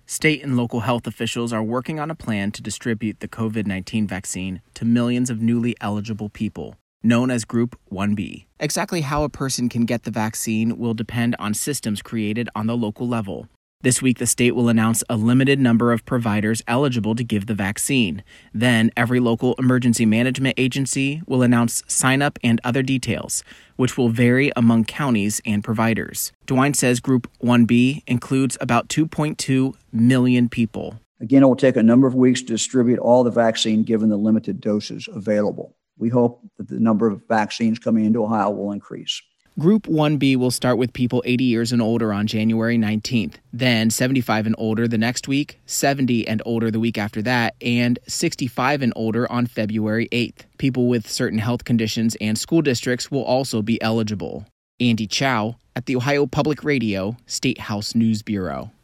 State and local health officials are working on a plan to distribute the COVID-19 vaccine to millions of newly eligible people, known as Group 1B. Exactly how a person can get the vaccine will depend on systems created on the local level. This week, the state will announce a limited number of providers eligible to give the vaccine. Then, every local emergency management agency will announce sign-up and other details, which will vary among counties and providers. DeWine says Group 1B includes about 2.2 million people. Again, it will take a number of weeks to distribute all the vaccine given the limited doses available. We hope that the number of vaccines coming into Ohio will increase. Group 1B will start with people 80 years and older on January 19th, then 75 and older the next week, 70 and older the week after that, and 65 and older on February 8th. People with certain health conditions and school districts will also be eligible. Andy Chow at the Ohio Public Radio State House News Bureau.